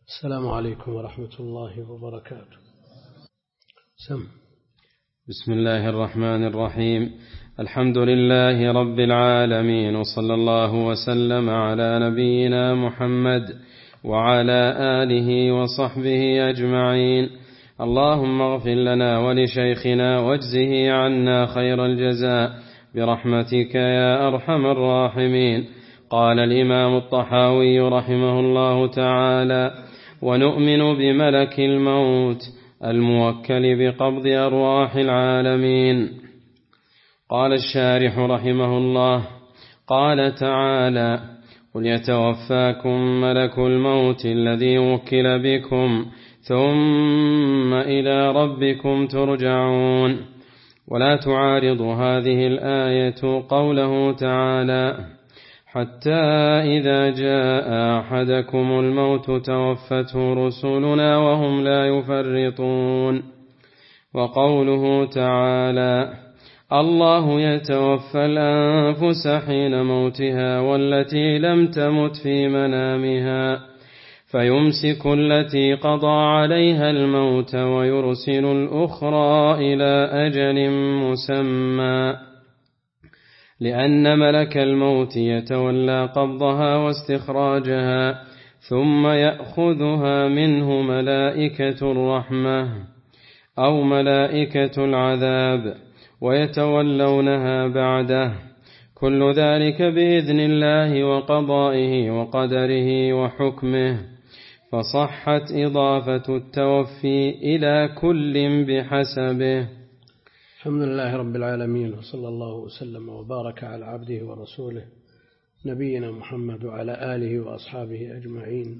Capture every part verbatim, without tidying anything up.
السلام عليكم ورحمة الله وبركاته. سم. بسم الله الرحمن الرحيم. الحمد لله رب العالمين، وصلى الله وسلم على نبينا محمد وعلى آله وصحبه أجمعين. اللهم اغفر لنا ولشيخنا واجزه عنا خير الجزاء برحمتك يا أرحم الراحمين. قال الإمام الطحاوي رحمه الله تعالى: ونؤمن بملك الموت الموكل بقبض أرواح العالمين. قال الشارح رحمه الله: قال تعالى: قل يتوفاكم ملك الموت الذي وكل بكم ثم إلى ربكم ترجعون. ولا تعارض هذه الآية قوله تعالى: حتى إذا جاء أحدكم الموت توفته رسلنا وهم لا يفرطون. وقوله تعالى: الله يتوفى الأنفس حين موتها والتي لم تمت في منامها فيمسك التي قضى عليها الموت ويرسل الأخرى إلى أجل مسمى، لأن ملك الموت يتولى قبضها واستخراجها ثم يأخذها منه ملائكة الرحمة أو ملائكة العذاب ويتولونها بعده، كل ذلك بإذن الله وقضائه وقدره وحكمه، فصحت إضافة التوفي إلى كل بحسبه. الحمد لله رب العالمين، وصلى الله وسلم وبارك على عبده ورسوله نبينا محمد وعلى آله وأصحابه أجمعين.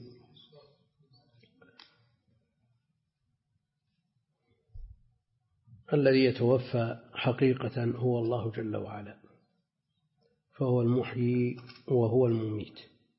الذي يتوفى حقيقة هو الله جل وعلا، فهو المحيي وهو المميت،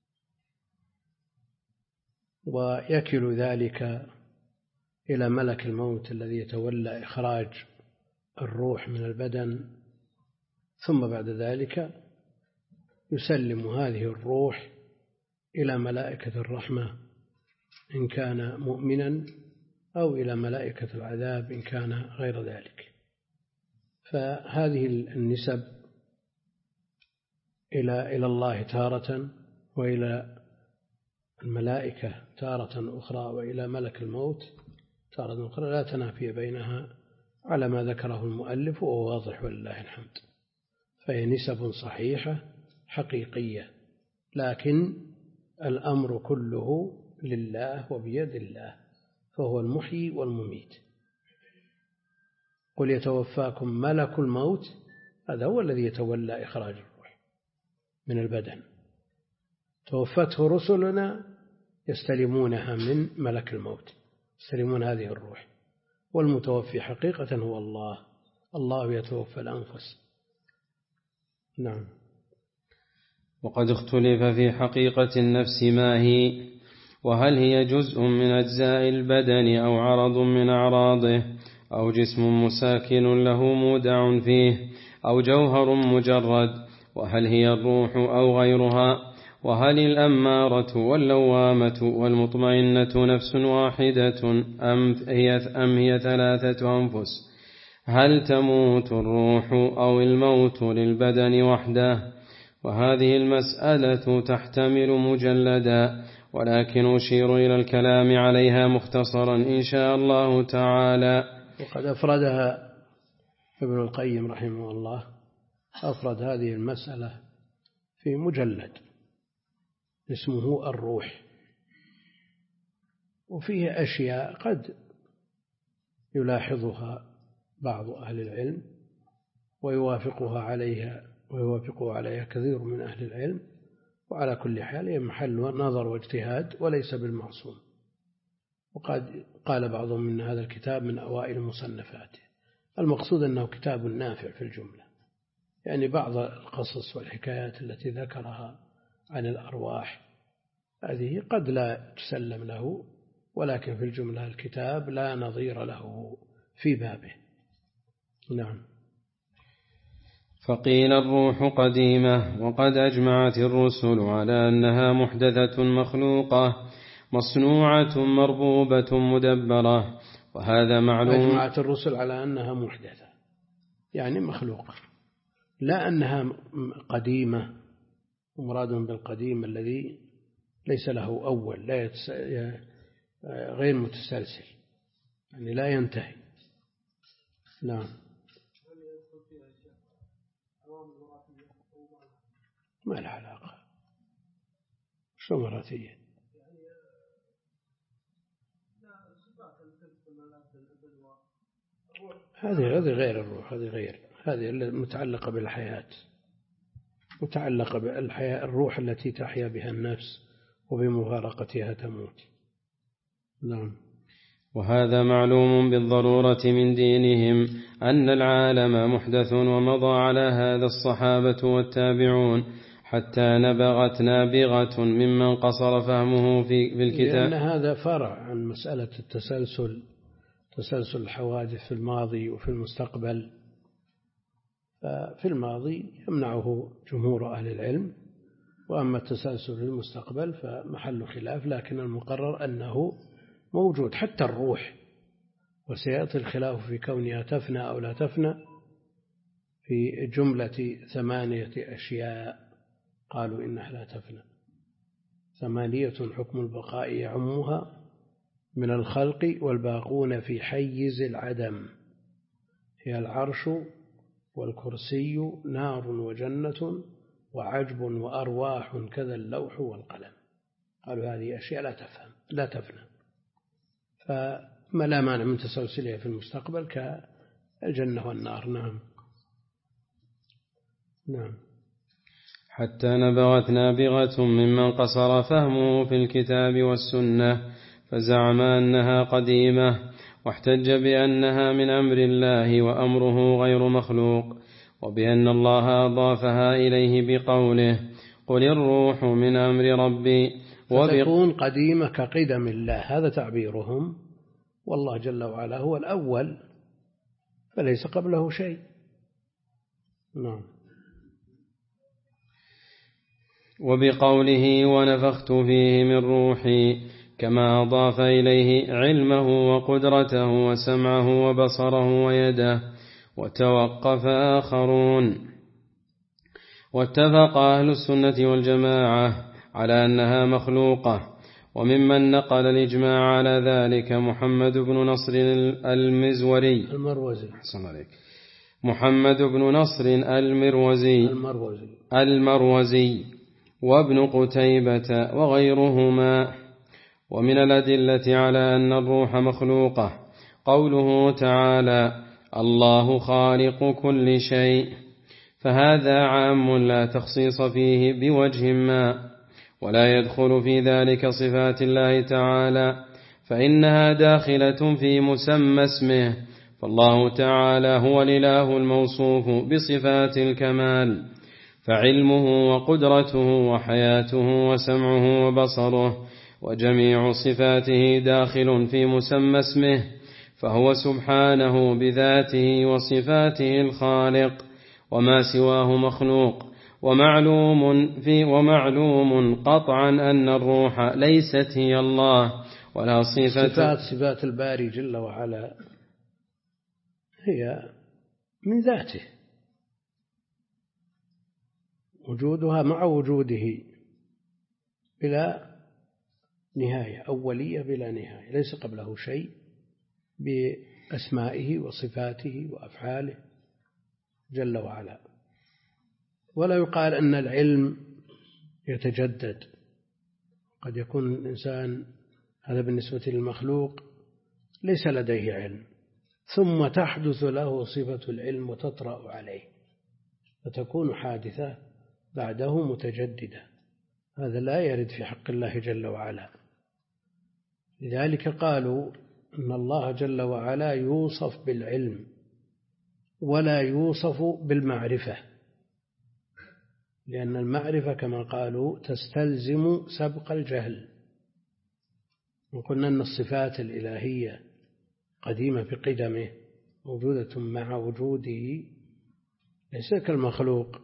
ويكل ذلك إلى ملك الموت الذي يتولى إخراج الروح من البدن، ثم بعد ذلك يسلم هذه الروح إلى ملائكة الرحمة إن كان مؤمنا، أو إلى ملائكة العذاب إن كان غير ذلك. فهذه النسب إلى إلى الله تارة، وإلى الملائكة تارة أخرى، وإلى ملك الموت تارة أخرى، لا تنافي بينها على ما ذكره المؤلف، وهو واضح ولله الحمد. فهي نسب صحيحة حقيقية، لكن الأمر كله لله وبيد الله، فهو المحيي والمميت. قل يتوفاكم ملك الموت، هذا هو الذي يتولى إخراج الروح من البدن. توفته رسلنا يستلمونها من ملك الموت، يستلمون هذه الروح، والمتوفي حقيقة هو الله. الله يتوفى الأنفس. نعم. وقد اختلف في حقيقة النفس ما هي، وهل هي جزء من أجزاء البدن أو عرض من أعراضه، أو جسم مساكن له مودع فيه، أو جوهر مجرد، وهل هي الروح أو غيرها، وهل الأمارة واللوامة والمطمئنة نفس واحدة أم هي, أم هي ثلاثة أنفس؟ هل تموت الروح أو الموت للبدن وحده؟ وهذه المسألة تحتمل مجلدا، ولكن أشير إلى الكلام عليها مختصرا إن شاء الله تعالى. وقد أفردها ابن القيم رحمه الله، أفرد هذه المسألة في مجلد اسمه الروح، وفيه أشياء قد يلاحظها بعض أهل العلم ويوافقها عليها ويوافقها عليها كثير من أهل العلم، وعلى كل حال هي محل نظر واجتهاد وليس بالمعصوم. وقد قال بعضهم من هذا الكتاب من أوائل مصنفاته. المقصود أنه كتاب نافع في الجملة، يعني بعض القصص والحكايات التي ذكرها عن الأرواح هذه قد لا تسلم له، ولكن في الجملة الكتاب لا نظير له في بابه. نعم. فقيل الروح قديمة، وقد أجمعت الرسل على أنها محدثة مخلوقة، مصنوعة مربوبة مدبرة، وهذا معلوم. أجمعت الرسل على أنها محدثة، يعني مخلوقة، لا أنها قديمة، ومراد بالقديم الذي ليس له أول، لا يتس... غير متسلسل، يعني لا ينتهي. نعم. ما لها علاقة. شو مراتية؟ هذه هذه غير الروح، هذه غير، هذه متعلقة بالحياة، متعلقة بالحياة، الروح التي تحيا بها النفس وبمفارقتها تموت. نعم. وهذا معلوم بالضرورة من دينهم أن العالم محدث، ومضى على هذا الصحابة والتابعون حتى نبغت نابغة ممن قصر فهمه في الكتاب. لأن هذا فرع عن مسألة التسلسل، تسلسل الحوادث في الماضي وفي المستقبل. في الماضي يمنعه جمهور أهل العلم، وأما التسلسل في المستقبل فمحل خلاف، لكن المقرر أنه موجود حتى الروح، وسيأتي الخلاف في كونها تفنى أو لا تفنى في جملة ثمانية أشياء قالوا إنها لا تفنى. ثمانية حكم البقاء يعمها من الخلق والباقون في حيز العدم، هي العرش والكرسي نار وجنة وعجب وأرواح كذا اللوح والقلم. قالوا هذه أشياء لا تفهم لا تفنى، فما لا مانع من تسلسلها في المستقبل كالجنة والنار. نعم. نعم. حتى نبغت نابغة ممن قصر فهمه في الكتاب والسنة فزعم أنها قديمة، واحتج بأنها من أمر الله وأمره غير مخلوق، وبأن الله أضافها إليه بقوله قل الروح من أمر ربي، فتكون قديمة كقدم الله، هذا تعبيرهم، والله جل وعلا هو الأول فليس قبله شيء. نعم. وبقوله ونفخت فيه من روحي، كما أضاف إليه علمه وقدرته وسمعه وبصره ويده. وتوقف آخرون. واتفق أهل السنة والجماعة على أنها مخلوقة، وممن نقل الإجماع على ذلك محمد بن نصر المزوري المروزي محمد بن نصر المروزي المروزي, المروزي وابن قتيبة وغيرهما. ومن الأدلة على أن الروح مخلوقة قوله تعالى الله خالق كل شيء، فهذا عام لا تخصيص فيه بوجه ما، ولا يدخل في ذلك صفات الله تعالى، فإنها داخلة في مسمى اسمه، فالله تعالى هو الإله الموصوف بصفات الكمال، فعلمه وقدرته وحياته وسمعه وبصره وجميع صفاته داخل في مسمى اسمه، فهو سبحانه بذاته وصفاته الخالق، وما سواه مخلوق. ومعلوم في ومعلوم قطعا أن الروح ليست هي الله ولا صفة. صفات صفات الباري جل وعلا هي من ذاته، وجودها مع وجوده بلا نهاية، أولية بلا نهاية، ليس قبله شيء بأسمائه وصفاته وأفعاله جل وعلا. ولا يقال أن العلم يتجدد، قد يكون الإنسان هذا بالنسبة للمخلوق ليس لديه علم، ثم تحدث له صفة العلم وتطرأ عليه فتكون حادثة بعده متجددة، هذا لا يرد في حق الله جل وعلا. لذلك قالوا أن الله جل وعلا يوصف بالعلم ولا يوصف بالمعرفة، لأن المعرفة كما قالوا تستلزم سبق الجهل. وقلنا أن الصفات الإلهية قديمة بقدمه موجودة مع وجوده، ليس كالمخلوق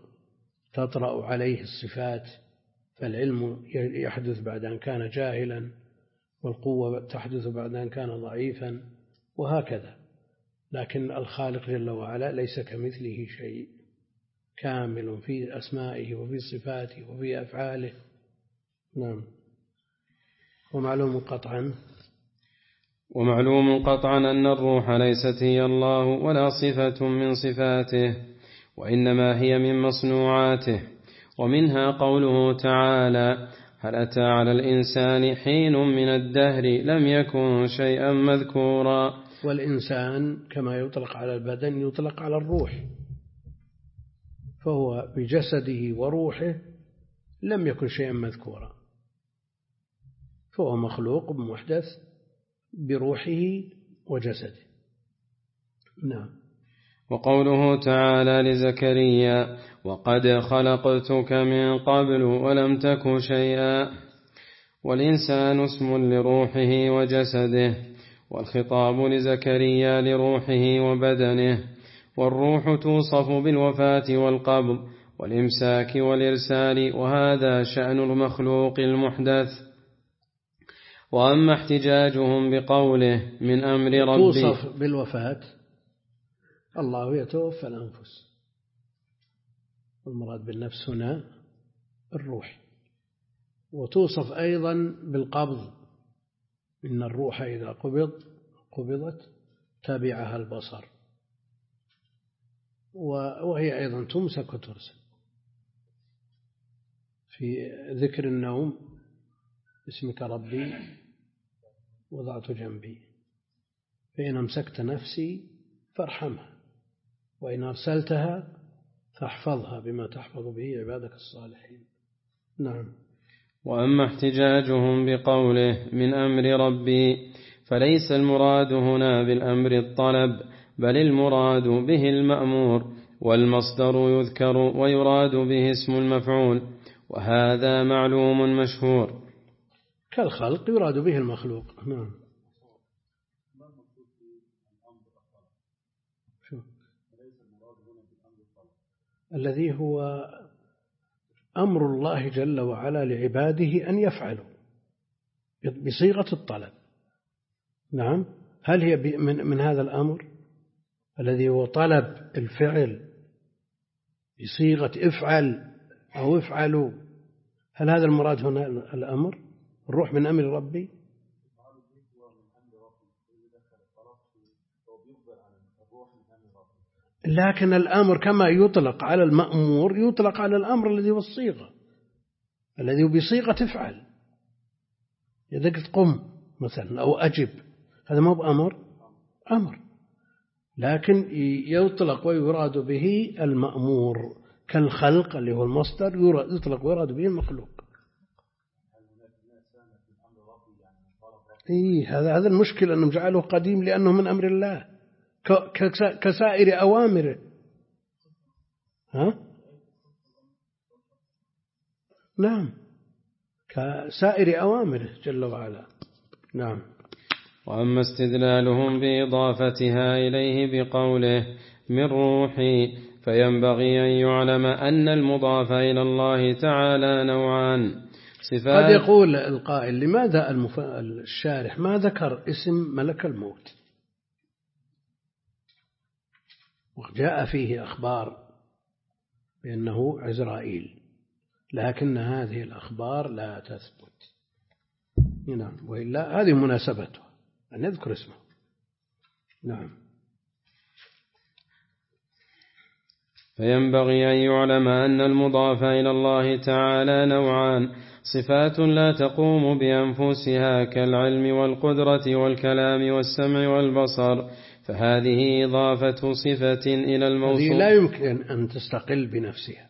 تطرأ عليه الصفات، فالعلم يحدث بعد أن كان جاهلا والقوة تحدث بعد أن كان ضعيفا وهكذا. لكن الخالق جل وعلا ليس كمثله شيء، كامل في أسمائه وفي صفاته وفي أفعاله. نعم. ومعلوم قطعا ومعلوم قطعا أن الروح ليست هي الله ولا صفة من صفاته، وإنما هي من مصنوعاته. ومنها قوله تعالى: هل أتى على الإنسان حين من الدهر لم يكن شيئا مذكورا. والإنسان كما يطلق على البدن يطلق على الروح، فهو بجسده وروحه لم يكن شيئا مذكورا، فهو مخلوق محدث بروحه وجسده. نعم. وقوله تعالى لزكريا: وقد خلقتك من قبل ولم تك شيئا. والإنسان اسم لروحه وجسده، والخطاب لزكريا لروحه وبدنه. والروح توصف بالوفاة والقبض والإمساك والإرسال، وهذا شأن المخلوق المحدث. وأما احتجاجهم بقوله من أمر ربي، توصف بالوفاة، الله يتوفى الأنفس، والمراد بالنفس هنا الروح. وتوصف أيضا بالقبض، إن الروح إذا قبض قبضت تبعها البصر، وهي أيضا تمسك وترسل. في ذكر النوم: اسمك ربي وضعت جنبي، فإن أمسكت نفسي فارحمها، وإن أرسلتها فاحفظها بما تحفظ به عبادك الصالحين. نعم. وأما احتجاجهم بقوله من أمر ربي، فليس المراد هنا بالأمر الطلب، بل المراد به المأمور، والمصدر يذكر ويراد به اسم المفعول، وهذا معلوم مشهور. كالخلق يراد به المخلوق. نعم. الذي هو أمر الله جل وعلا لعباده أن يفعلوا بصيغة الطلب. نعم. هل هي من, من هذا الأمر الذي هو طلب الفعل بصيغة افعل أو افعلوا؟ هل هذا المراد هنا الأمر؟ الروح من أمر ربي؟ لكن الأمر كما يطلق على المأمور يطلق على الأمر الذي هو الصيغة، الذي هو بصيغة افعل. إذا قلت قم مثلا أو أجب، هذا ما هو أمر، أمر، لكن يطلق ويراد به المأمور، كالخلق اللي هو المصدر يطلق ويراد به المخلوق. إيه، هذا هذا المشكلة أنه جعله قديم لأنه من أمر الله كسائر أوامره. ها؟ نعم، كسائر أوامره جل وعلا. نعم. وأما استدلالهم بإضافتها إليه بقوله من روحي، فينبغي أن يعلم أن المضاف إلى الله تعالى نوعان: صفات. قد يقول القائل: لماذا المف... الشارح ما ذكر اسم ملك الموت؟ وجاء فيه أخبار بأنه عزرائيل، لكن هذه الأخبار لا تثبت. نعم، وإلا هذه مناسبته أن يذكر اسمه. نعم. فينبغي أن يعلم أن المضاف إلى الله تعالى نوعان: صفات لا تقوم بأنفسها كالعلم والقدرة والكلام والسمع والبصر، فهذه إضافة صفة إلى الموصوف. هذه لا يمكن أن تستقل بنفسها،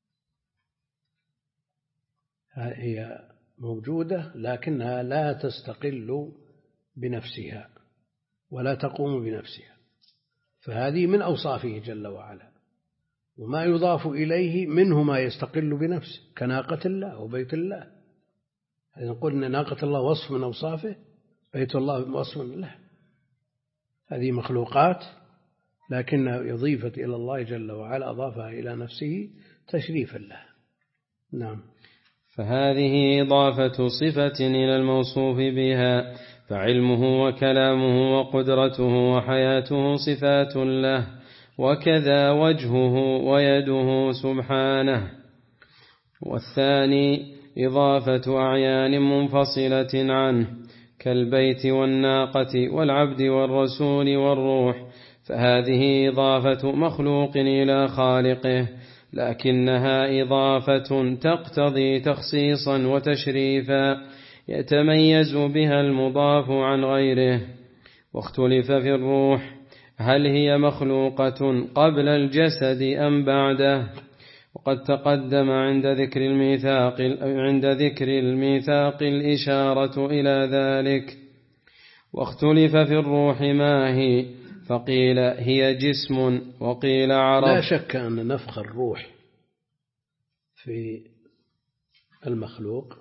هي موجودة لكنها لا تستقل بنفسها ولا تقوم بنفسها، فهذه من أوصافه جل وعلا. وما يضاف إليه منه ما يستقل بنفسه كناقة الله وبيت الله. إذا قلنا ناقة الله وصف من أوصافه، بيت الله وصف له، هذه مخلوقات لكن إضيفة إلى الله جل وعلا أضافها إلى نفسه تشريفا له. نعم. فهذه إضافة صفة إلى الموصوف بها، فعلمه وكلامه وقدرته وحياته صفات له، وكذا وجهه ويده سبحانه. والثاني إضافة أعيان منفصلة عنه كالبيت والناقة والعبد والرسول والروح، فهذه إضافة مخلوق إلى خالقه، لكنها إضافة تقتضي تخصيصا وتشريفا يتميز بها المضاف عن غيره. واختلف في الروح هل هي مخلوقة قبل الجسد أم بعده، وقد تقدم عند ذكر الميثاق عند ذكر الميثاق الإشارة إلى ذلك. واختلف في الروح ما هي، فقيل هي جسم وقيل عرض. لا شك أن نفخ الروح في المخلوق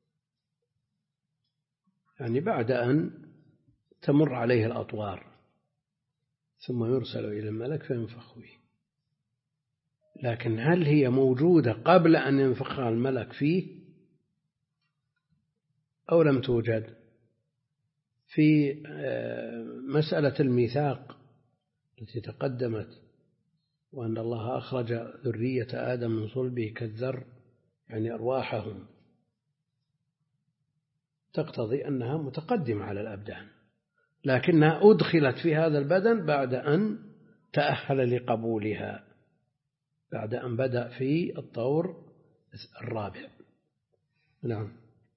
يعني بعد أن تمر عليه الأطوار ثم يرسل إلى الملك فينفخ فيه، لكن هل هي موجودة قبل أن ينفخها الملك فيه أو لم توجد؟ في مسألة الميثاق التي تقدمت وأن الله أخرج ذرية آدم من صلبه كالذر يعني أرواحهم، تقتضي أنها متقدمة على الأبدان، لكنها أدخلت في هذا البدن بعد أن تأهل لقبولها، بعد أن بدأ في الطور الرابع. نعم.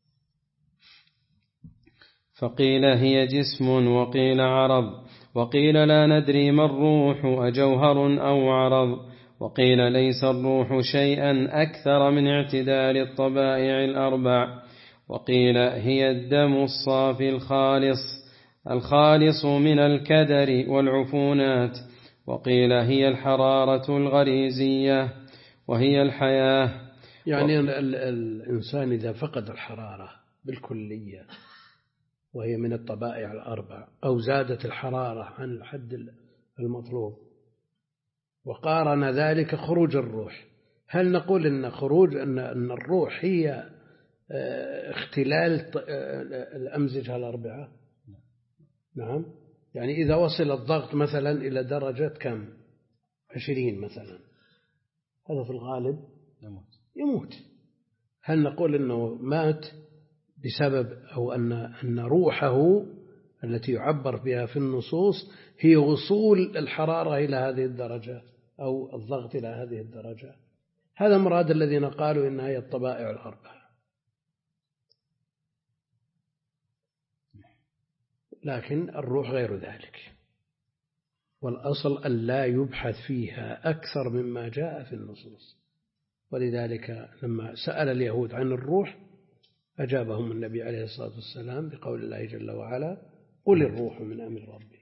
فقيل هي جسم وقيل عرض، وقيل لا ندري ما الروح أجوهر أو عرض، وقيل ليس الروح شيئا أكثر من اعتدال الطبائع الأربع، وقيل هي الدم الصافي الخالص الخالص من الكدر والعفونات، وقيل هي الحرارة الغريزية وهي الحياة. يعني و... الإنسان إذا فقد الحرارة بالكلية وهي من الطبائع الأربع أو زادت الحرارة عن الحد المطلوب وقارن ذلك خروج الروح، هل نقول إن خروج أن أن الروح هي اختلال الأمزجة الأربعة؟ نعم. يعني إذا وصل الضغط مثلا إلى درجة كم عشرين مثلا، هذا في الغالب يموت. يموت. هل نقول إنه مات بسبب أو أن أن روحه التي يعبر بها في النصوص هي وصول الحرارة إلى هذه الدرجة أو الضغط إلى هذه الدرجة؟ هذا مراد الذين قالوا إنها هي الطبائع الأربعة، لكن الروح غير ذلك، والأصل أن لا يبحث فيها أكثر مما جاء في النصوص. ولذلك لما سأل اليهود عن الروح أجابهم النبي عليه الصلاة والسلام بقول الله جل وعلا قل الروح من أمر ربي.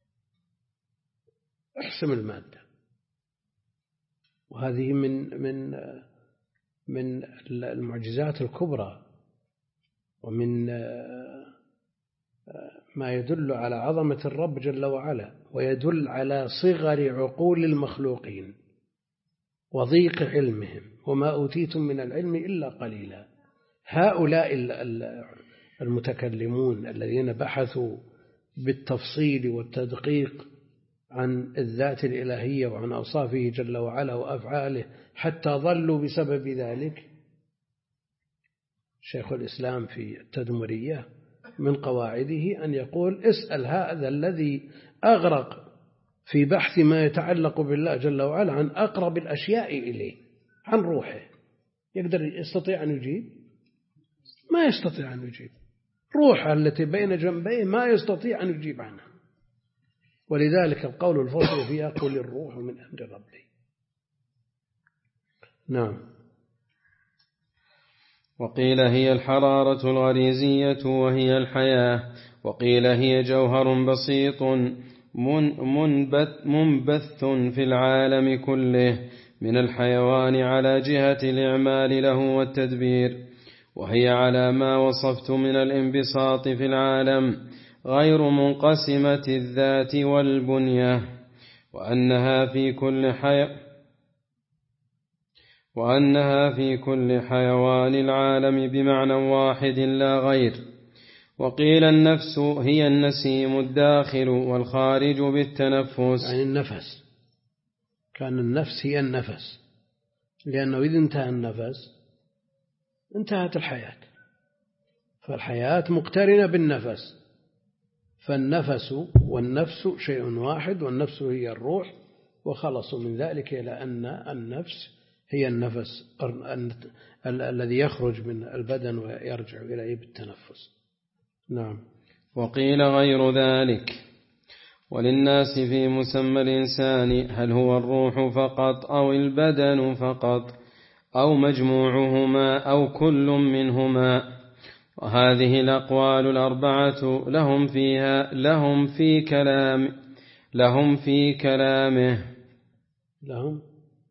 احسم المادة، وهذه من من من المعجزات الكبرى ومن ما يدل على عظمة الرب جل وعلا، ويدل على صغر عقول المخلوقين وضيق علمهم، وما أوتيتم من العلم إلا قليلا. هؤلاء المتكلمون الذين بحثوا بالتفصيل والتدقيق عن الذات الإلهية وعن أوصافه جل وعلا وأفعاله حتى ظلوا بسبب ذلك. شيخ الإسلام في التدمرية من قواعده أن يقول اسأل هذا الذي أغرق في بحث ما يتعلق بالله جل وعلا عن أقرب الأشياء إليه، عن روحه، يقدر يستطيع أن يجيب؟ ما يستطيع أن يجيب. روحه التي بين جنبيه ما يستطيع أن يجيب عنها، ولذلك القول الفصل فيها قل الروح من أمر ربي. نعم. وقيل هي الحرارة الغريزية وهي الحياة، وقيل هي جوهر بسيط منبث, منبث في العالم كله من الحيوان على جهة الإعمال له والتدبير، وهي على ما وصفت من الانبساط في العالم غير منقسمة الذات والبنية، وأنها في كل حي وأنها في كل حيوان العالم بمعنى واحد لا غير. وقيل النفس هي النسيم الداخل والخارج بالتنفس، يعني النفس، كان النفس هي النفس، لأنه إذا انتهى النفس انتهت الحياة، فالحياة مقترنة بالنفس، فالنفس والنفس شيء واحد، والنفس هي الروح، وخلصوا من ذلك إلى أن النفس هي النفس الذي يخرج من البدن ويرجع إليه بالتنفس. نعم. وقيل غير ذلك. وللناس في مسمى الإنسان هل هو الروح فقط أو البدن فقط أو مجموعهما أو كل منهما. وهذه الأقوال الأربعة لهم فيها لهم في كلام لهم في كلامه لهم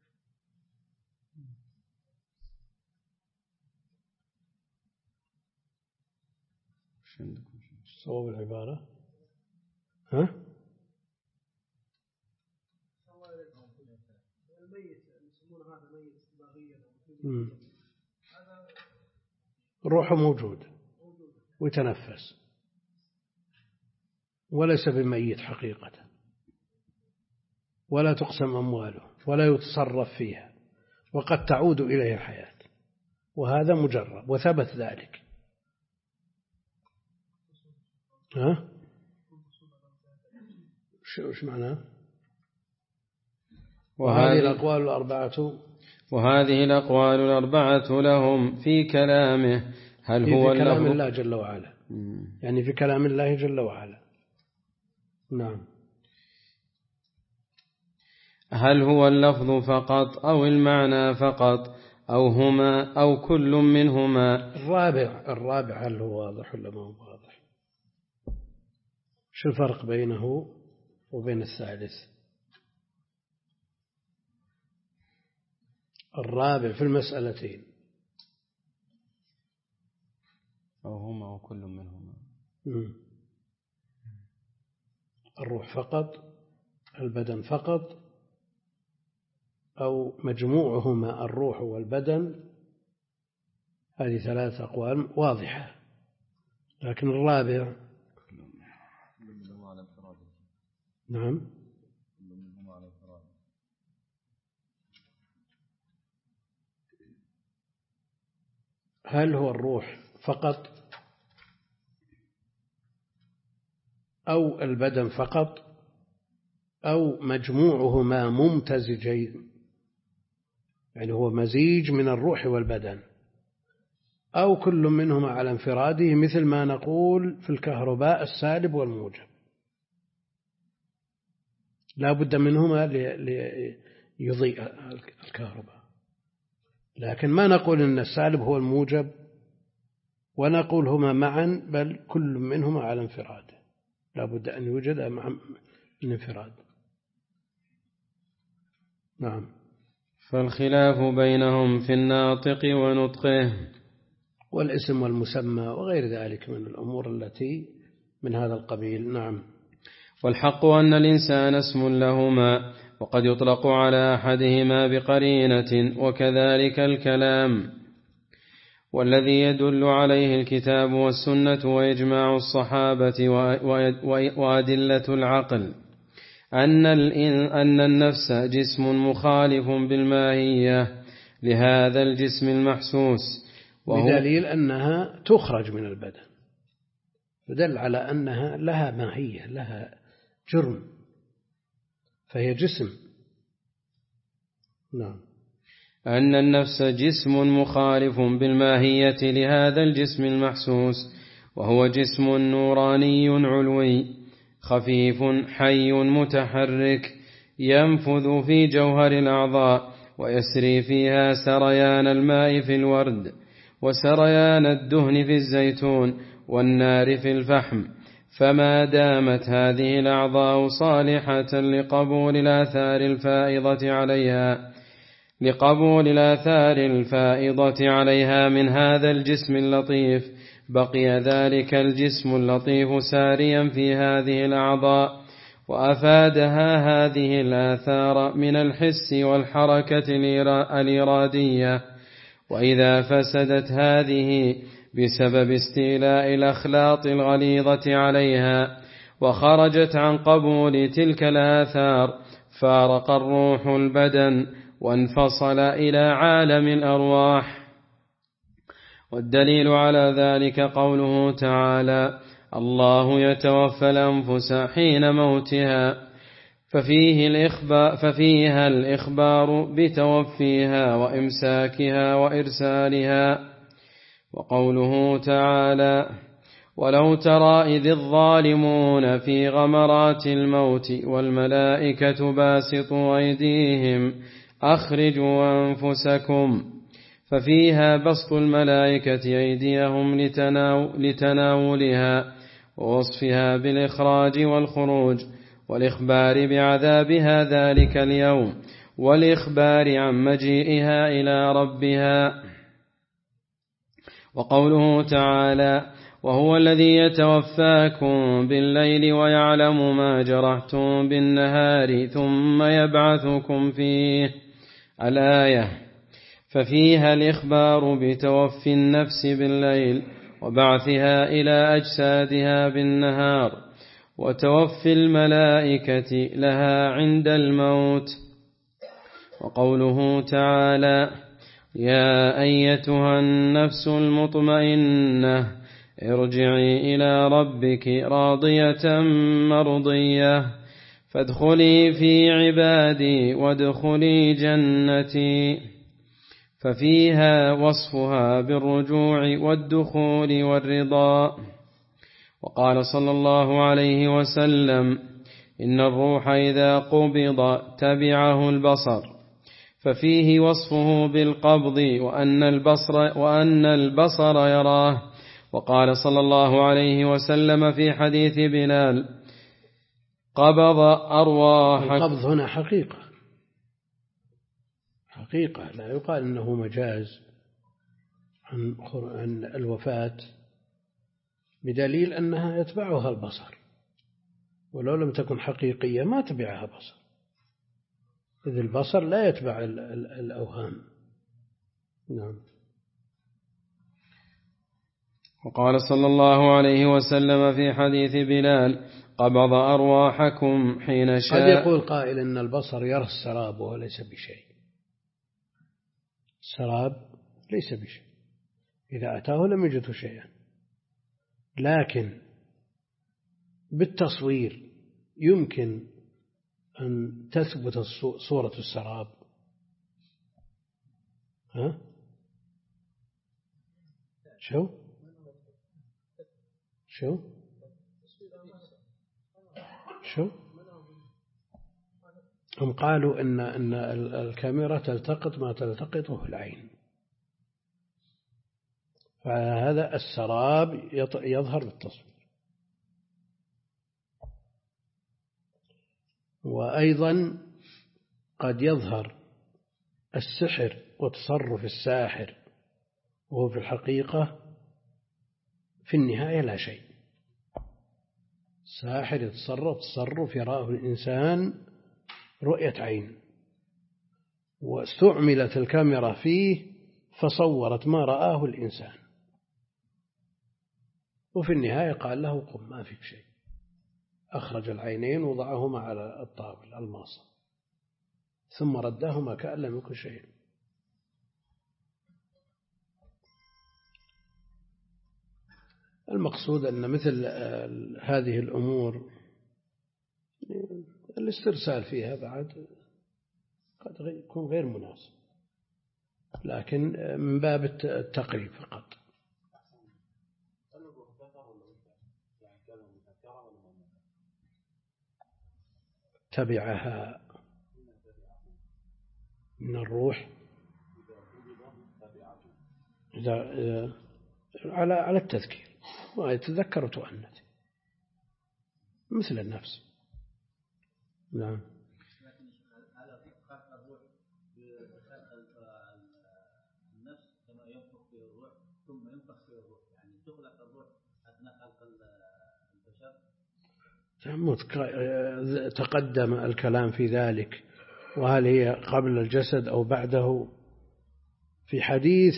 صوب العبارة ها روحه موجود ويتنفس وليس بميت حقيقة، ولا تقسم أمواله ولا يتصرف فيها، وقد تعود إليه الحياة، وهذا مجرب وثبت ذلك. ها شو معناه؟ وهذه الأقوال الأربعة وهذه الأقوال الأربعة لهم في كلامه هل هو في كلام الله جل وعلا، يعني في كلام الله جل وعلا. نعم. هل هو اللفظ فقط أو المعنى فقط أو هما أو كل منهما. الرابع الرابع هل هو واضح ولا ما هو واضح؟ شو الفرق بينه وبين الثالث؟ الرابع في المسألتين أو هما أو كل منهما. مم. الروح فقط، البدن فقط، أو مجموعهما الروح والبدن. هذه ثلاث أقوال واضحة، لكن الرابع نعم هل هو الروح فقط أو البدن فقط أو مجموعهما ممتزجين، يعني هو مزيج من الروح والبدن، أو كل منهما على انفراده، مثل ما نقول في الكهرباء السالب والموجب، لا بد منهما ليضيء الكهرباء، لكن ما نقول إن السالب هو الموجب ونقول هما معا، بل كل منهما على انفراده، لا بد أن يوجد مع الانفراد. نعم. فالخلاف بينهم في الناطق ونطقه والاسم والمسمى وغير ذلك من الأمور التي من هذا القبيل. نعم. والحق أن الإنسان اسم لهما، وقد يطلق على أحدهما بقرينة، وكذلك الكلام، والذي يدل عليه الكتاب والسنة وإجماع الصحابة وأدلة العقل أن أن النفس جسم مخالف بالماهية لهذا الجسم المحسوس، بدليل أنها تخرج من البدن، فدل على أنها لها ماهية، لها جرم، فهي جسم. نعم. أن النفس جسم مخالف بالماهية لهذا الجسم المحسوس، وهو جسم نوراني علوي خفيف حي متحرك ينفذ في جوهر الأعضاء ويسري فيها سريان الماء في الورد وسريان الدهن في الزيتون والنار في الفحم، فما دامت هذه الأعضاء صالحة لقبول الآثار الفائضة عليها لقبول الآثار الفائضة عليها من هذا الجسم اللطيف، بقي ذلك الجسم اللطيف ساريا في هذه الأعضاء، وأفادها هذه الآثار من الحس والحركة الإرادية. وإذا فسدت هذه بسبب استيلاء الأخلاط الغليظة عليها وخرجت عن قبول تلك الآثار فارق الروح البدن وانفصل إلى عالم الأرواح. والدليل على ذلك قوله تعالى: الله يتوفى الأنفس حين موتها، ففيه الإخبار ففيها الإخبار بتوفيها وإمساكها وإرسالها. وقوله تعالى: ولو ترى إذ الظالمون في غمرات الموت والملائكة باسطوا أيديهم أخرجوا أنفسكم، ففيها بسط الملائكة أيديهم لتناولها ووصفها بالإخراج والخروج والإخبار بعذابها ذلك اليوم والإخبار عن مجيئها إلى ربها. وقوله تعالى: وهو الذي يتوفاكم بالليل ويعلم ما جرحتم بالنهار ثم يبعثكم فيه، الآية. ففيها الإخبار بتوفي النفس بالليل وبعثها إلى أجسادها بالنهار، وتوفي الملائكة لها عند الموت. وقوله تعالى: يا أيتها النفس المطمئنة ارجعي إلى ربك راضية مرضية فادخلي في عبادي وادخلي جنتي، ففيها وصفها بالرجوع والدخول والرضا. وقال صلى الله عليه وسلم: إن الروح إذا قبض تبعه البصر، ففيه وصفه بالقبض وأن البصر, وأن البصر يراه. وقال صلى الله عليه وسلم في حديث بلال: قبض أرواحكم. القبض هنا حقيقة حقيقة، لا يقال إنه مجاز عن الوفاة، بدليل أنها يتبعها البصر، ولو لم تكن حقيقية ما تبعها بصر، إذ البصر لا يتبع الأوهام. نعم. وقال صلى الله عليه وسلم في حديث بلال: قبض أرواحكم حين شاء. قد يقول قائل إن البصر يرى السراب وهو ليس بشيء، السراب ليس بشيء، إذا أتاه لم يجده شيئا، لكن بالتصوير يمكن أن تثبت صورة السراب. ها؟ شو؟ شو؟ شو؟ هم قالوا إن إن الكاميرا تلتقط ما تلتقطه العين، فهذا السراب يظهر بالتصوير. وأيضا قد يظهر السحر وتصرف الساحر وهو في الحقيقة في النهاية لا شيء. الساحر يتصرف تصرف يراه الإنسان رؤية عين، واستعملت الكاميرا فيه فصورت ما رآه الإنسان، وفي النهاية قال له قم ما فيك شيء، أخرج العينين وضعهما على الطاولة الماصة ثم ردهما كأن لم يكن شيء. المقصود أن مثل هذه الأمور الاسترسال فيها بعد قد يكون غير مناسب، لكن من باب التقريب فقط. تبعها من الروح إذا على على التذكير، ويتذكر وتؤنث مثل النفس. نعم. النفس كما ينفخ في الروح ثم ينفخ في الروح، يعني تخلق الروح أثناء خلق البشر. تقدم الكلام في ذلك، وهل هي قبل الجسد أو بعده. في حديث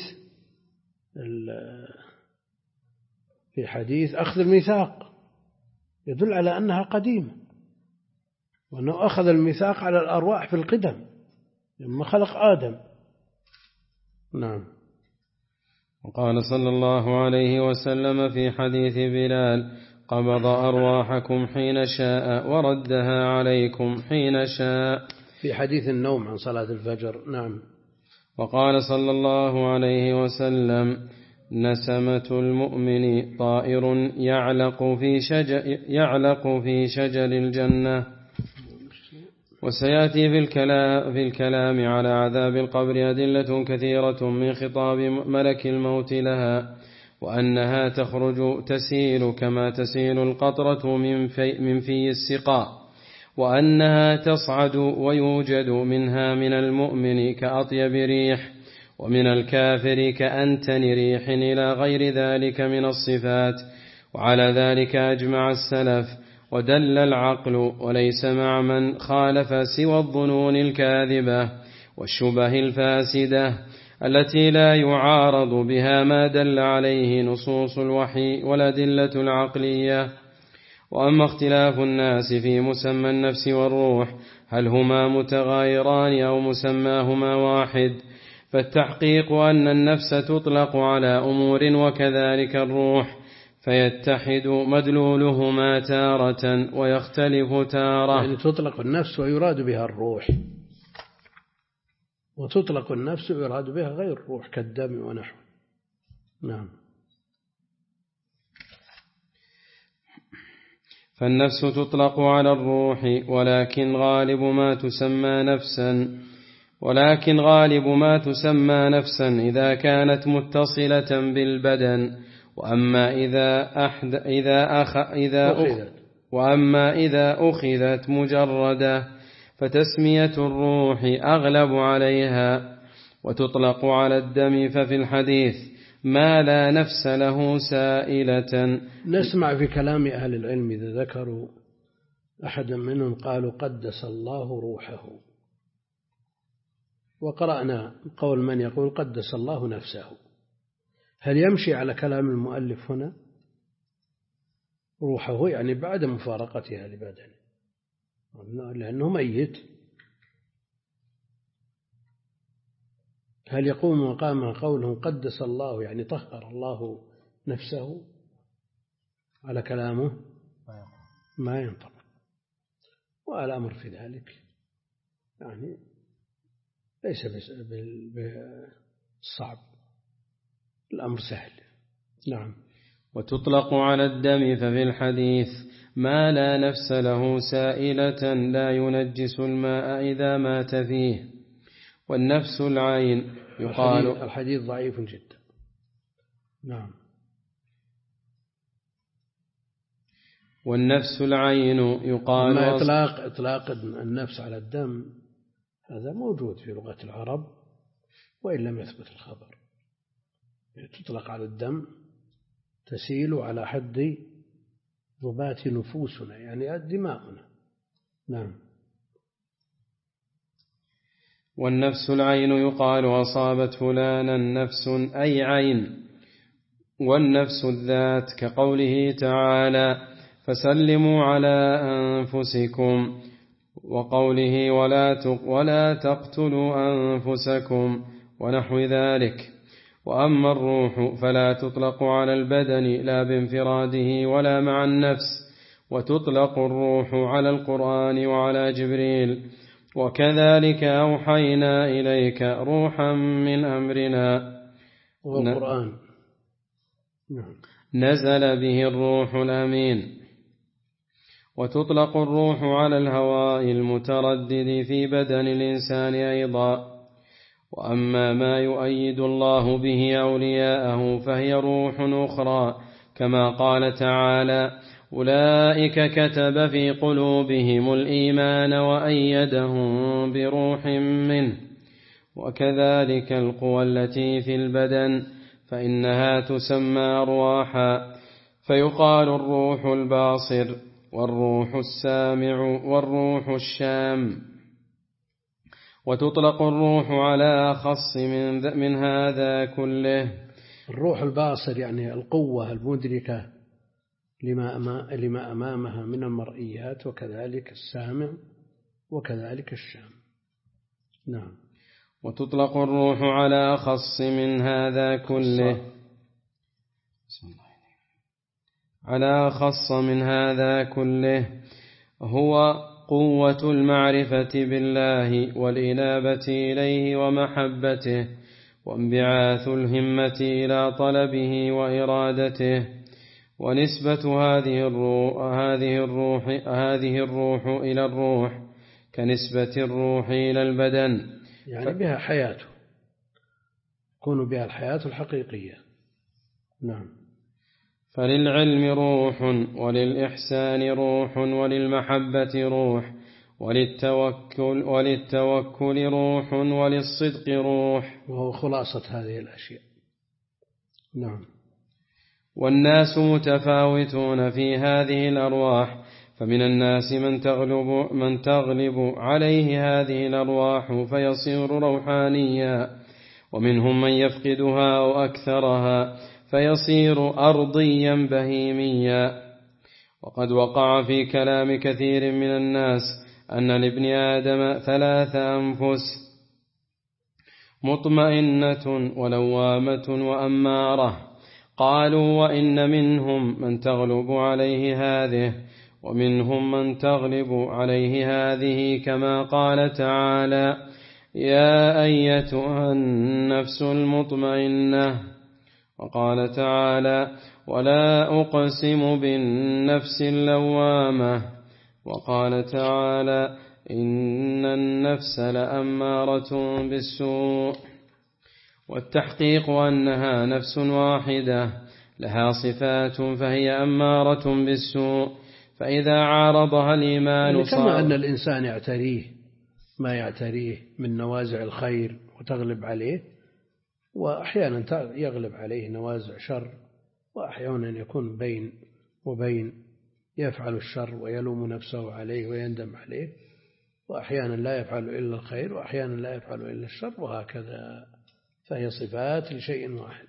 في حديث أخذ الميثاق يدل على أنها قديمة، وأنه أخذ الميثاق على الأرواح في القدم لما خلق آدم. نعم. وقال صلى الله عليه وسلم في حديث بلال: قبض أرواحكم حين شاء وردها عليكم حين شاء، في حديث النوم عن صلاة الفجر. نعم. وقال صلى الله عليه وسلم: نسمة المؤمن طائر يعلق في شجر, يعلق في شجر الجنة. وسيأتي في الكلام, في الكلام على عذاب القبر أدلة كثيرة من خطاب ملك الموت لها، وأنها تخرج تسيل كما تسيل القطرة من في, من في السقاء، وأنها تصعد ويوجد منها من المؤمن كأطيب ريح، ومن الكافر كأنتن ريح، إلى غير ذلك من الصفات. وعلى ذلك أجمع السلف، ودل العقل، وليس مع من خالف سوى الظنون الكاذبة والشبه الفاسدة التي لا يعارض بها ما دل عليه نصوص الوحي والأدلة العقلية. وأما اختلاف الناس في مسمى النفس والروح، هل هما متغايران أو مسماهما واحد، فالتحقيق أن النفس تطلق على أمور وكذلك الروح، فيتحد مدلولهما تارة ويختلف تارة. يعني تطلق النفس ويراد بها الروح، وتطلق النفس ويراد بها غير الروح كالدم ونحوه. نعم. فالنفس تطلق على الروح، ولكن غالب ما تسمى نفسا ولكن غالب ما تسمى نفسا إذا كانت متصلة بالبدن. وأما إذا أحد إذا أخ إذا أخ وأما إذا أخذت مجردة فتسمية الروح أغلب عليها، وتطلق على الدم. ففي الحديث ما لا نفس له سائلة. نسمع في كلام أهل العلم إذا ذكروا أحدا منهم قالوا قدس الله روحه، وقرأنا قول من يقول قدس الله نفسه. هل يمشي على كلام المؤلف هنا روحه يعني بعد مفارقتها لبدنه، لأنه ميت؟ هل يقوم مقام قوله قدس الله يعني طهر الله نفسه على كلامه؟ ما ينطق. والأمر في ذلك يعني ليس بالصعب، الأمر سهل. نعم. وتطلق على الدم. ففي الحديث ما لا نفس له سائلة لا ينجس الماء إذا مات فيه. والنفس العين يقال الحديث, الحديث ضعيف جدا. نعم. والنفس العين يقال ما إطلاق إطلاق النفس على الدم هذا موجود في لغة العرب وإن لم يثبت الخبر. تطلق على الدم تسيل على حد ضبات نفوسنا يعني دماؤنا. نعم. والنفس العين يقال أصابت فلانا نفس أي عين. والنفس الذات كقوله تعالى فسلموا على أنفسكم، وقوله ولا ولا تقتلوا أنفسكم ونحو ذلك. وأما الروح فلا تطلق على البدن لا بانفراده ولا مع النفس، وتطلق الروح على القرآن وعلى جبريل. وكذلك أوحينا إليك روحا من أمرنا، والقرآن نزل به الروح الأمين. وتطلق الروح على الهواء المتردد في بدن الإنسان أيضا. وأما ما يؤيد الله به أولياءه فهي روح أخرى، كما قال تعالى أولئك كتب في قلوبهم الإيمان وأيدهم بروح منه. وكذلك القوى التي في البدن فإنها تسمى أرواحا، فيقال الروح الباصر والروح السامع والروح الشام. وتطلق الروح على أخص من, من هذا كله. الروح الباصر يعني القوة المدركة لما أمامها من المرئيات، وكذلك السامع وكذلك الشام. نعم. وتطلق الروح على أخص من هذا كله على أخص من هذا كله هو قوة المعرفة بالله والإنابة إليه ومحبته، وانبعاث الهمة إلى طلبه وإرادته، ونسبة هذه الروح هذه الروح هذه الروح إلى الروح كنسبة الروح إلى البدن، يعني بها حياته، يكون بها الحياة الحقيقية. نعم. فللعلم روح، وللإحسان روح، وللمحبة روح، وللتوكل وللتوكل روح، وللصدق روح. وهو خلاصة هذه الأشياء. نعم. والناس متفاوتون في هذه الأرواح، فمن الناس من تغلب, من تغلب عليه هذه الأرواح فيصير روحانيا، ومنهم من يفقدها أو أكثرها فيصير أرضيا بهيميا. وقد وقع في كلام كثير من الناس أن لابن آدم ثلاث أنفس، مطمئنة ولوامة وأمارة. قالوا وإن منهم من تغلب عليه هذه، ومنهم من تغلب عليه هذه، كما قال تعالى: يا أيتها النفس المطمئنة. وقال تعالى: ولا أقسم بالنفس اللوامة. وقال تعالى: إن النفس لأمارة بالسوء. والتحقيق أنها نفس واحدة لها صفات فهي أمارة بالسوء، فإذا عارضها الإيمان يعني صار. كما أن الإنسان يعتريه ما يعتريه من نوازع الخير وتغلب عليه، وأحيانا يغلب عليه نوازع شر، وأحيانا يكون بين وبين يفعل الشر ويلوم نفسه عليه ويندم عليه، وأحيانا لا يفعل إلا الخير وأحيانا لا يفعل إلا الشر، وهكذا، فهي صفات لشيء واحد.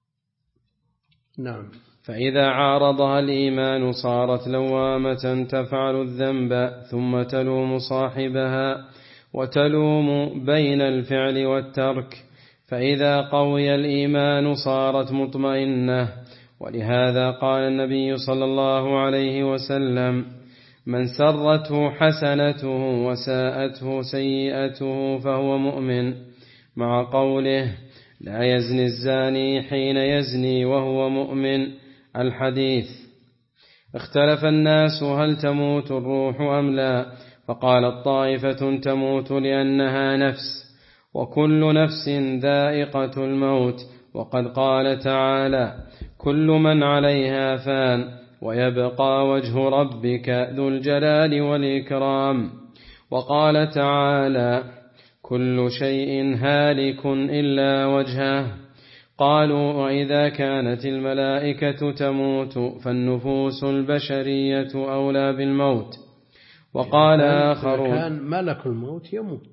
نعم. فإذا عارضها الإيمان صارت لوامة تفعل الذنب ثم تلوم صاحبها، وتلوم بين الفعل والترك. فإذا قوي الإيمان صارت مطمئنة. ولهذا قال النبي صلى الله عليه وسلم: من سرته حسنته وساءته سيئته فهو مؤمن، مع قوله: لا يزني الزاني حين يزني وهو مؤمن. الحديث. اختلف الناس هل تموت الروح أم لا، فقالت طائفة تموت لأنها نفس، وكل نفس ذائقة الموت، وقد قال تعالى: كل من عليها فان ويبقى وجه ربك ذو الجلال والإكرام. وقال تعالى: كل شيء هالك إلا وجهه. قالوا: وإذا كانت الملائكة تموت فالنفوس البشرية أولى بالموت. وقال آخرون: كان ملك الموت يموت،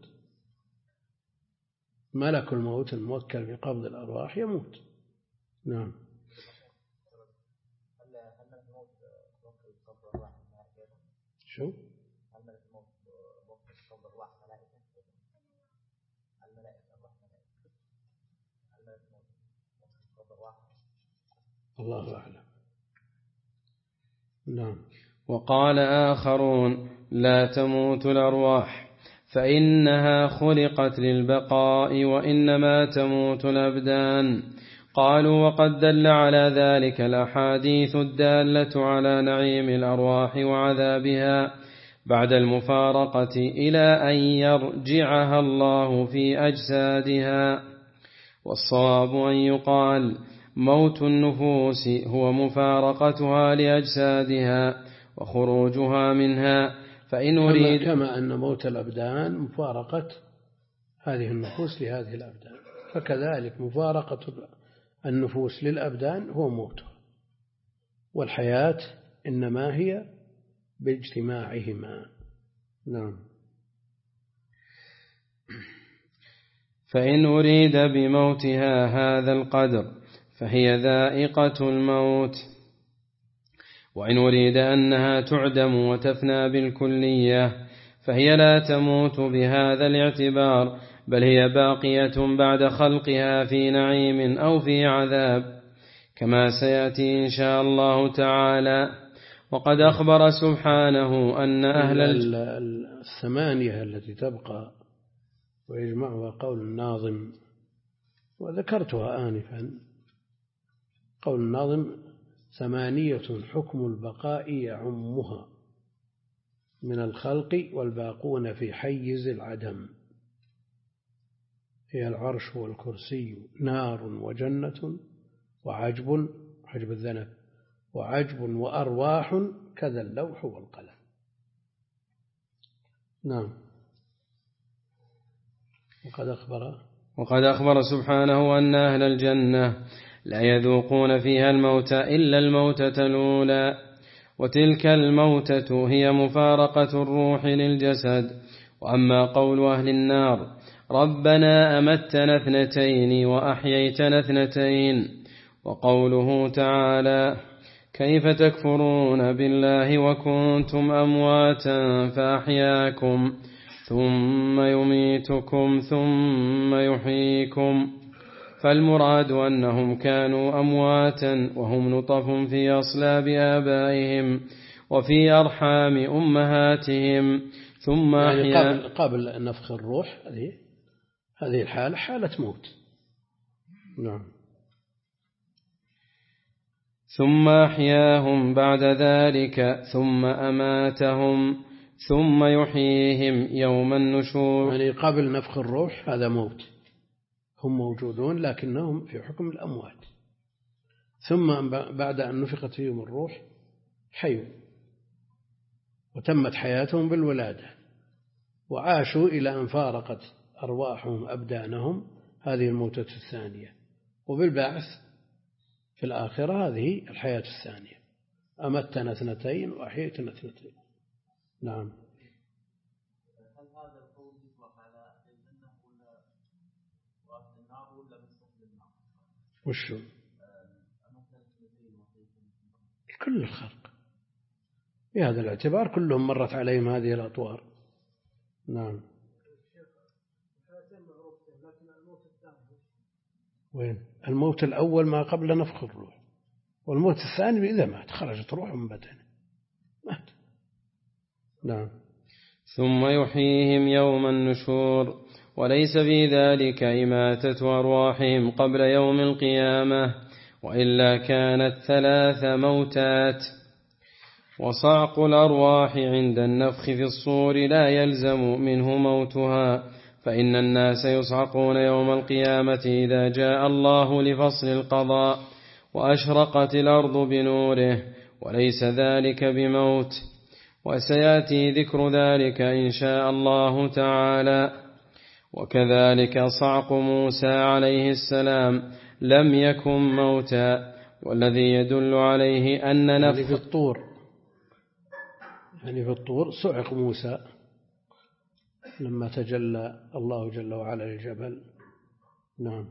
ملك الموت الموكل بقبض الأرواح يموت. نعم. شو؟ الله أعلم. نعم. وقال آخرون: لا تموت الأرواح، فإنها خلقت للبقاء، وإنما تموت الأبدان. قالوا: وقد دل على ذلك الأحاديث الدالة على نعيم الأرواح وعذابها بعد المفارقة إلى أن يرجعها الله في أجسادها. والصواب أن يقال: موت النفوس هو مفارقتها لأجسادها وخروجها منها. فإن أريد كما أن موت الأبدان مفارقة هذه النفوس لهذه الأبدان، فكذلك مفارقة النفوس للأبدان هو موتها. والحياة إنما هي باجتماعهما. نعم. فإن أريد بموتها هذا القدر فهي ذائقة الموت، وإن أريد أنها تعدم وتفنى بالكلية فهي لا تموت بهذا الاعتبار، بل هي باقية بعد خلقها في نعيم أو في عذاب، كما سيأتي إن شاء الله تعالى. وقد أخبر سبحانه أن أهل الثمانية التي تبقى ويجمعها قول الناظم، وذكرتها آنفا، قول الناظم: ثمانية حكم البقاء يعمها من الخلق والباقون في حيز العدم، هي العرش والكرسي نار وجنة وعجب عجب الذنب وعجب وأرواح كذا اللوح والقلم. نعم. وقد أخبر وقد أخبر سبحانه أن أهل الجنة لا يذوقون فيها الموت إلا الموتة الأولى، وتلك الموتة هي مفارقة الروح للجسد. وأما قول أهل النار: ربنا أمتنا اثنتين وأحييتنا اثنتين، وقوله تعالى: كيف تكفرون بالله وكنتم أمواتا فأحياكم ثم يميتكم ثم يحييكم، فالمراد أنهم كانوا أمواتا وهم نطف في أصلاب آبائهم وفي أرحام أمهاتهم، ثم يعني قبل, قبل نفخ الروح، هذه هذه الحالة حالة موت. نعم. ثم أحياهم بعد ذلك ثم أماتهم ثم يحييهم يوم النشور. يعني قبل نفخ الروح هذا موت، هم موجودون لكنهم في حكم الأموات، ثم بعد أن نفخت فيهم الروح حيوا وتمت حياتهم بالولادة وعاشوا إلى أن فارقت أرواحهم أبدانهم، هذه الموتة الثانية. وبالبعث في الآخرة هذه الحياة الثانية، أمتنا اثنتين وأحييتنا اثنتين. نعم. هل هذا القول يطلق على الجنة ولا وأهل النار ولا مستقبل النار؟ وشو؟ كل الخلق بهذا الاعتبار كلهم مرت عليهم هذه الأطوار. نعم. وين الموت الأول ما قبل نفخ الروح، والموت الثاني إذا مات خرجت روحه من بدنه مات. نعم. ثم يحييهم يوم النشور، وليس في ذلك إماتة أرواحهم قبل يوم القيامة، وإلا كانت ثلاث موتات. وصعق الأرواح عند النفخ في الصور لا يلزم منه موتها، فإن الناس يصعقون يوم القيامة إذا جاء الله لفصل القضاء وأشرقت الأرض بنوره، وليس ذلك بموت، وسيأتي ذكر ذلك إن شاء الله تعالى. وكذلك صعق موسى عليه السلام لم يكن موتا، والذي يدل عليه أن نفخ يعني في الطور يعني في الطور صعق موسى لما تجلى الله جل وعلا للجبل. نعم.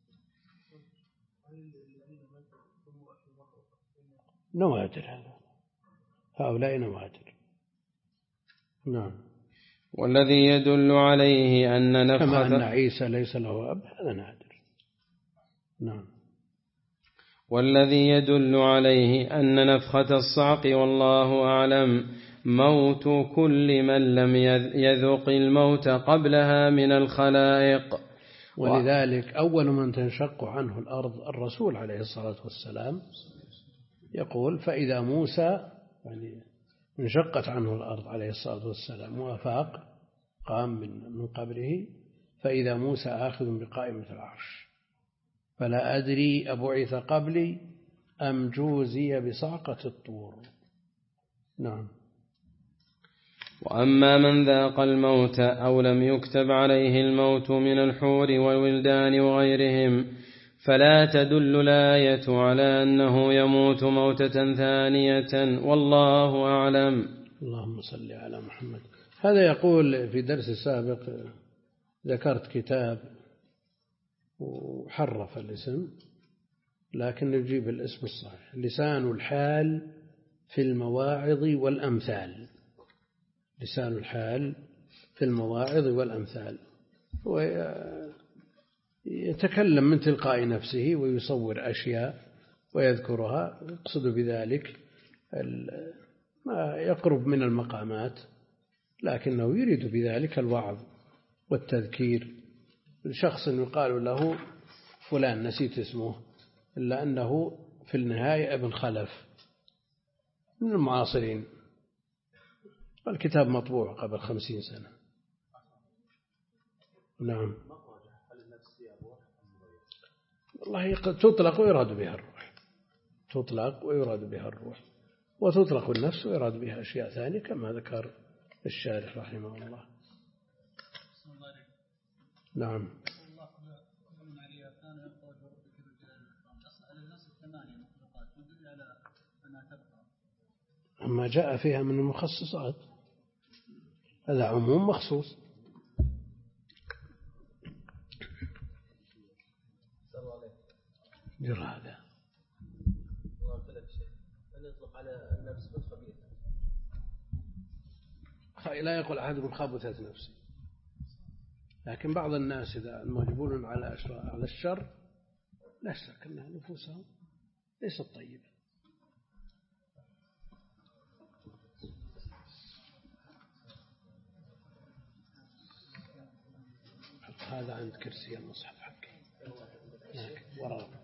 نوادر، هذا هؤلاء نوادر. نعم. والذي يدل عليه أن نفخة كما أن عيسى ليس له أب، هذا نادر. نعم. والذي يدل عليه أن نفخة الصعق والله أعلم موت كل من لم يذق الموت قبلها من الخلائق. ولذلك أول من تنشق عنه الأرض الرسول عليه الصلاة والسلام يقول: فإذا موسى يعني انشقت عنه الأرض عليه الصلاة والسلام وأفاق قام من قبره، فإذا موسى آخذ بقائمة العرش، فلا أدري أبعث قبلي أم جوزي بصعقة الطور. نعم. وأما من ذاق الموت أو لم يكتب عليه الموت من الحور والولدان وغيرهم فلا تدل الآية على أنه يموت موتة ثانية، والله أعلم. اللهم صل على محمد. هذا يقول في درس سابق ذكرت كتاب وحرف الاسم، لكن نجيب الاسم الصحيح: لسان الحال في المواعظ والأمثال. لسان الحال في المواعظ والأمثال، ويتكلم من تلقاء نفسه ويصور أشياء ويذكرها، يقصد بذلك ما يقرب من المقامات، لكنه يريد بذلك الوعظ والتذكير. شخص يقال له فلان نسيت اسمه، إلا أنه في النهاية ابن خلف من المعاصرين، الكتاب مطبوع قبل خمسين سنة. نعم. والله تطلق ويراد بها الروح، تطلق ويراد بها الروح، وتطلق النفس ويراد بها أشياء ثانية كما ذكر الشارح رحمه الله. نعم. أما جاء فيها من المخصصات، هذا عموم مخصوص. جرى هذا لا يقول أحدهم خبثت نفسي، لكن بعض الناس إذا المجبول على على الشر لا شك أن نفوسهم ليست طيبة. هذا عند كرسي المصحف حقي وراء